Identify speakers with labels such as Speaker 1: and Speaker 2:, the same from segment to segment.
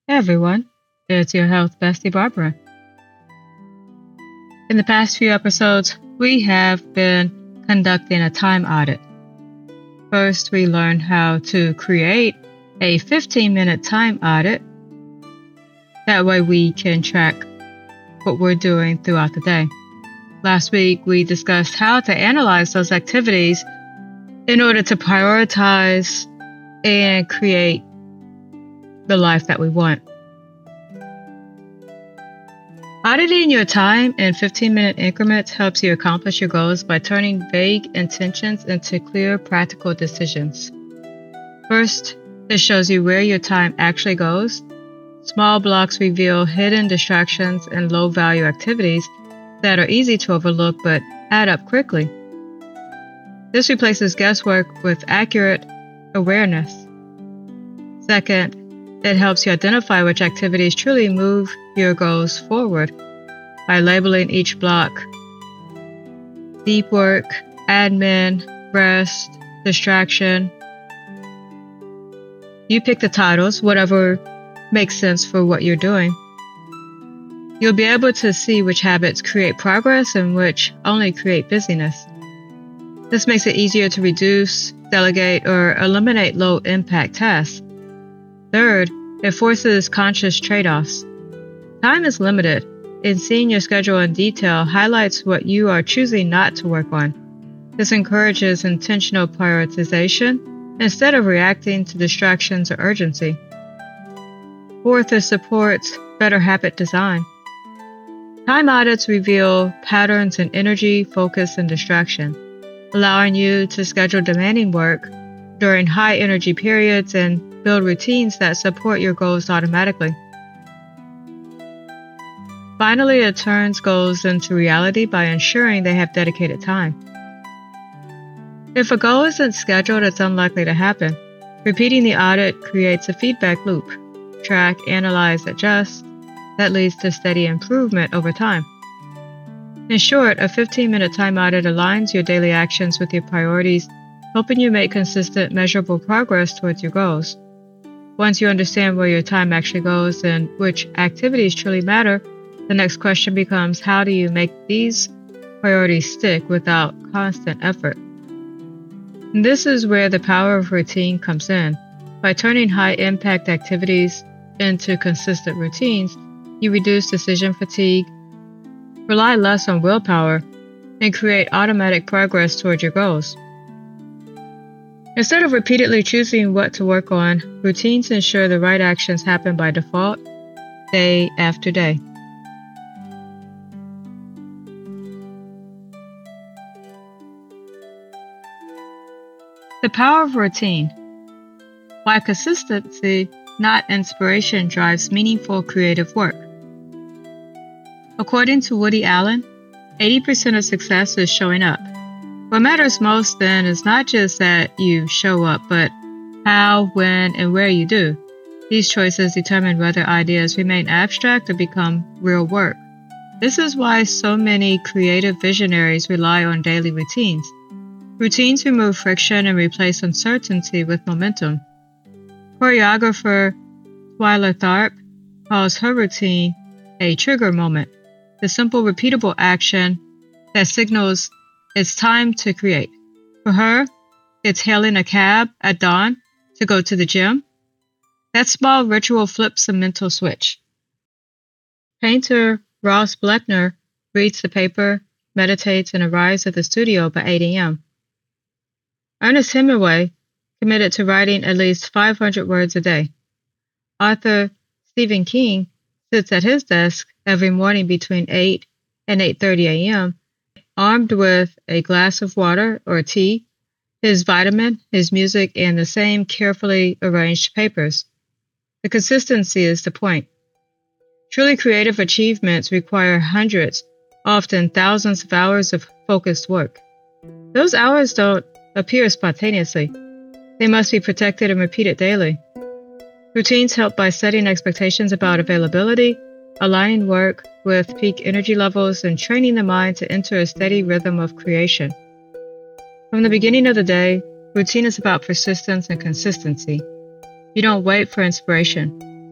Speaker 1: Hey everyone, it's your health bestie Barbara. In the past few episodes, we have been conducting a time audit. First, we learned how to create a 15-minute time audit. That way we can track what we're doing throughout the day. Last week, we discussed how to analyze those activities in order to prioritize and create the life that we want. Auditing your time in 15-minute increments helps you accomplish your goals by turning vague intentions into clear, practical decisions. First, it shows you where your time actually goes. Small blocks reveal hidden distractions and low-value activities that are easy to overlook but add up quickly. This replaces guesswork with accurate awareness. Second, it helps you identify which activities truly move your goals forward by labeling each block: deep work, admin, rest, distraction. You pick the titles, whatever makes sense for what you're doing. You'll be able to see which habits create progress and which only create busyness. This makes it easier to reduce, delegate, or eliminate low-impact tasks. Third, it forces conscious trade-offs. Time is limited, and seeing your schedule in detail highlights what you are choosing not to work on. This encourages intentional prioritization instead of reacting to distractions or urgency. Fourth, it supports better habit design. Time audits reveal patterns in energy, focus, and distraction, allowing you to schedule demanding work during high-energy periods and build routines that support your goals automatically. Finally, it turns goals into reality by ensuring they have dedicated time. If a goal isn't scheduled, it's unlikely to happen. Repeating the audit creates a feedback loop. Track, analyze, adjust. That leads to steady improvement over time. In short, a 15-minute time audit aligns your daily actions with your priorities, helping you make consistent, measurable progress towards your goals. Once you understand where your time actually goes and which activities truly matter, the next question becomes, how do you make these priorities stick without constant effort? And this is where the power of routine comes in. By turning high-impact activities into consistent routines, you reduce decision fatigue, rely less on willpower, and create automatic progress toward your goals. Instead of repeatedly choosing what to work on, routines ensure the right actions happen by default, day after day. The power of routine. Why consistency, not inspiration, drives meaningful creative work. According to Woody Allen, 80% of success is showing up. What matters most then is not just that you show up, but how, when, and where you do. These choices determine whether ideas remain abstract or become real work. This is why so many creative visionaries rely on daily routines. Routines remove friction and replace uncertainty with momentum. Choreographer Twyla Tharp calls her routine a trigger moment, the simple, repeatable action that signals it's time to create. For her, it's hailing a cab at dawn to go to the gym. That small ritual flips a mental switch. Painter Ross Bleckner reads the paper, meditates, and arrives at the studio by 8 a.m. Ernest Hemingway committed to writing at least 500 words a day. Author Stephen King sits at his desk every morning between 8 and 8:30 a.m., armed with a glass of water or tea, his vitamin, his music, and the same carefully arranged papers. The consistency is the point. Truly creative achievements require hundreds, often thousands of hours of focused work. Those hours don't appear spontaneously. They must be protected and repeated daily. Routines help by setting expectations about availability, aligning work with peak energy levels, and training the mind to enter a steady rhythm of creation. From the beginning of the day, routine is about persistence and consistency. You don't wait for inspiration.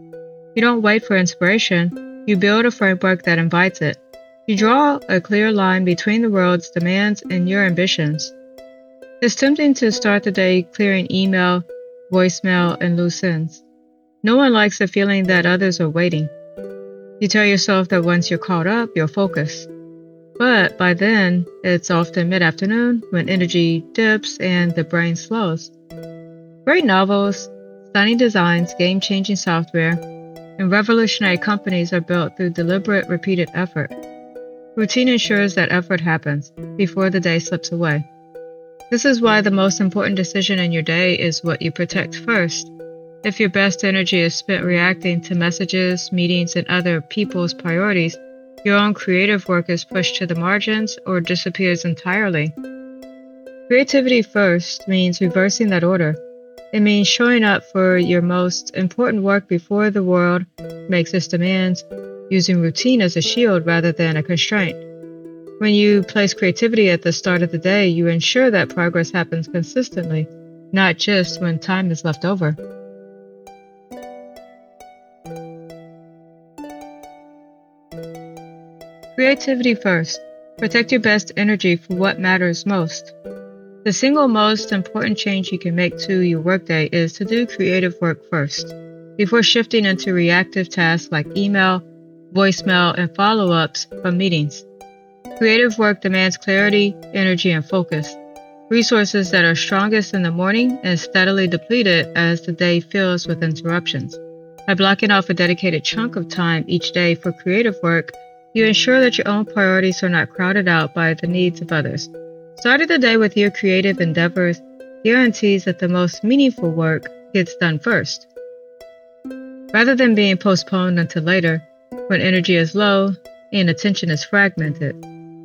Speaker 1: You don't wait for inspiration, you build a framework that invites it. You draw a clear line between the world's demands and your ambitions. It's tempting to start the day clearing email, voicemail, and loose ends. No one likes the feeling that others are waiting. You tell yourself that once you're caught up, you'll focus. But by then, it's often mid-afternoon when energy dips and the brain slows. Great novels, stunning designs, game-changing software, and revolutionary companies are built through deliberate, repeated effort. Routine ensures that effort happens before the day slips away. This is why the most important decision in your day is what you protect first. If your best energy is spent reacting to messages, meetings, and other people's priorities, your own creative work is pushed to the margins or disappears entirely. Creativity first means reversing that order. It means showing up for your most important work before the world makes its demands, using routine as a shield rather than a constraint. When you place creativity at the start of the day, you ensure that progress happens consistently, not just when time is left over. Creativity first. Protect your best energy for what matters most. The single most important change you can make to your workday is to do creative work first, before shifting into reactive tasks like email, voicemail, and follow-ups from meetings. Creative work demands clarity, energy, and focus, resources that are strongest in the morning and steadily depleted as the day fills with interruptions. By blocking off a dedicated chunk of time each day for creative work, you ensure that your own priorities are not crowded out by the needs of others. Starting the day with your creative endeavors guarantees that the most meaningful work gets done first, rather than being postponed until later, when energy is low and attention is fragmented.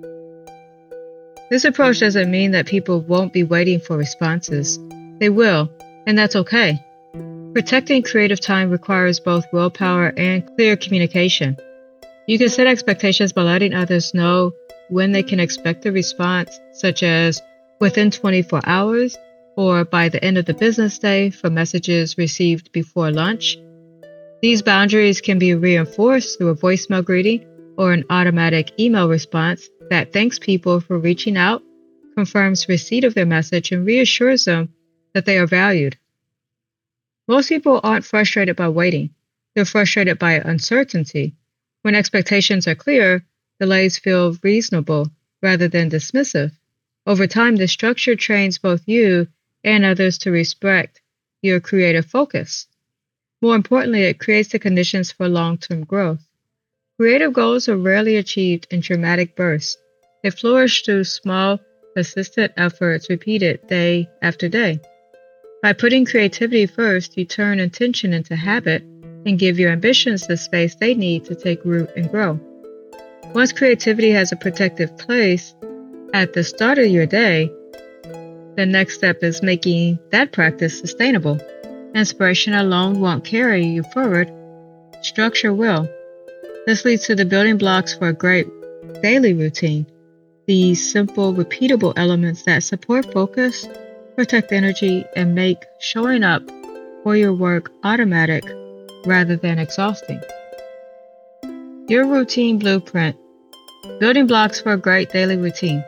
Speaker 1: This approach doesn't mean that people won't be waiting for responses. They will, and that's okay. Protecting creative time requires both willpower and clear communication. You can set expectations by letting others know when they can expect a response, such as within 24 hours or by the end of the business day for messages received before lunch. These boundaries can be reinforced through a voicemail greeting or an automatic email response that thanks people for reaching out, confirms receipt of their message, and reassures them that they are valued. Most people aren't frustrated by waiting. They're frustrated by uncertainty. When expectations are clear, delays feel reasonable rather than dismissive. Over time, this structure trains both you and others to respect your creative focus. More importantly, it creates the conditions for long-term growth. Creative goals are rarely achieved in dramatic bursts. They flourish through small, persistent efforts repeated day after day. By putting creativity first, you turn intention into habit and give your ambitions the space they need to take root and grow. Once creativity has a protective place at the start of your day, the next step is making that practice sustainable. Inspiration alone won't carry you forward. Structure will. This leads to the building blocks for a great daily routine. These simple, repeatable elements that support focus, protect energy, and make showing up for your work automatic rather than exhausting. Your routine blueprint. Building blocks for a great daily routine.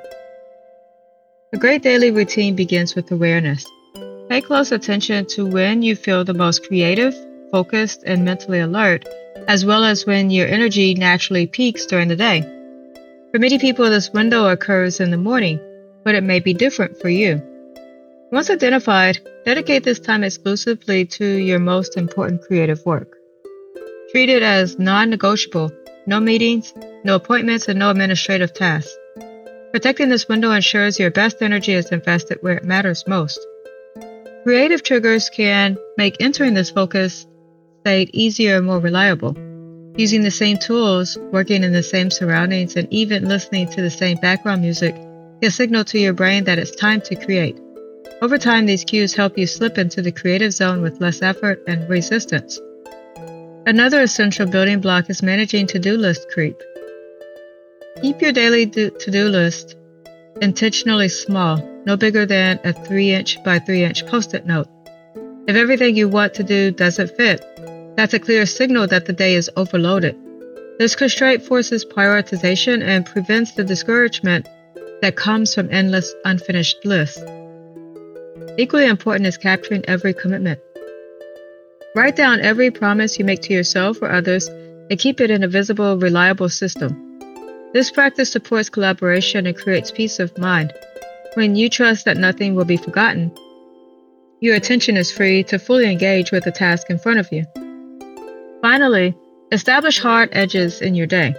Speaker 1: A great daily routine begins with awareness. Pay close attention to when you feel the most creative, focused, and mentally alert, as well as when your energy naturally peaks during the day. For many people, this window occurs in the morning, but it may be different for you. Once identified, dedicate this time exclusively to your most important creative work. Treat it as non-negotiable, no meetings, no appointments, and no administrative tasks. Protecting this window ensures your best energy is invested where it matters most. Creative triggers can make entering this focus state easier and more reliable. Using the same tools, working in the same surroundings, and even listening to the same background music can signal to your brain that it's time to create. Over time, these cues help you slip into the creative zone with less effort and resistance. Another essential building block is managing to-do list creep. Keep your daily to-do list intentionally small, no bigger than a 3-inch by 3-inch post-it note. If everything you want to do doesn't fit, That's a clear signal that the day is overloaded. This constraint forces prioritization and prevents the discouragement that comes from endless unfinished lists. Equally important is capturing every commitment. Write down every promise you make to yourself or others and keep it in a visible, reliable system. This practice supports collaboration and creates peace of mind. When you trust that nothing will be forgotten, your attention is free to fully engage with the task in front of you. Finally, establish hard edges in your day.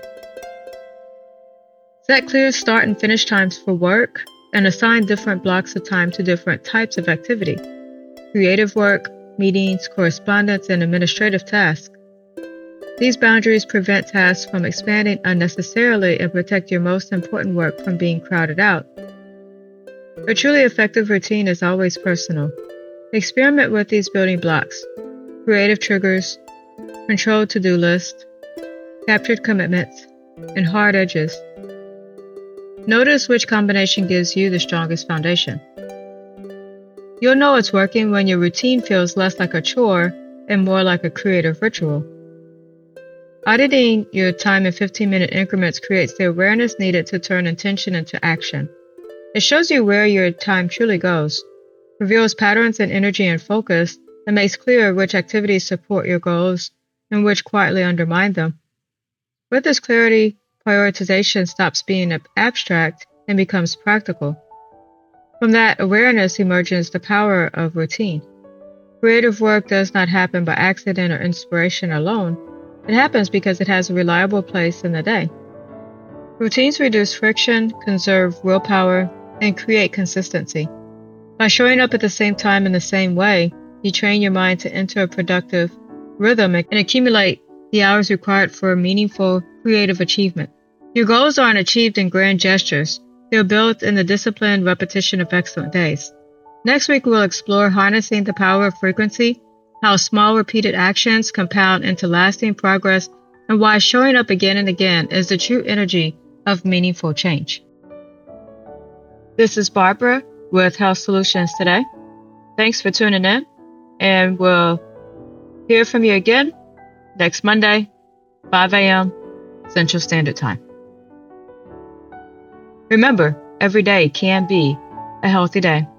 Speaker 1: Set clear start and finish times for work and assign different blocks of time to different types of activity: creative work, meetings, correspondence, and administrative tasks. These boundaries prevent tasks from expanding unnecessarily and protect your most important work from being crowded out. A truly effective routine is always personal. Experiment with these building blocks: creative triggers, controlled to-do list, captured commitments, and hard edges. Notice which combination gives you the strongest foundation. You'll know it's working when your routine feels less like a chore and more like a creative ritual. Auditing your time in 15-minute increments creates the awareness needed to turn intention into action. It shows you where your time truly goes, reveals patterns in energy and focus, and makes clear which activities support your goals and which quietly undermine them. With this clarity, prioritization stops being abstract and becomes practical. From that awareness emerges the power of routine. Creative work does not happen by accident or inspiration alone. It happens because it has a reliable place in the day. Routines reduce friction, conserve willpower, and create consistency. By showing up at the same time in the same way, you train your mind to enter a productive rhythm and accumulate the hours required for meaningful creative achievement. Your goals aren't achieved in grand gestures. They're built in the disciplined repetition of excellent days. Next week, we'll explore harnessing the power of frequency, how small repeated actions compound into lasting progress, and why showing up again and again is the true energy of meaningful change. This is Barbara with Health Solutions Today. Thanks for tuning in, and we'll hear from you again next Monday, 5 a.m. Central Standard Time. Remember, every day can be a healthy day.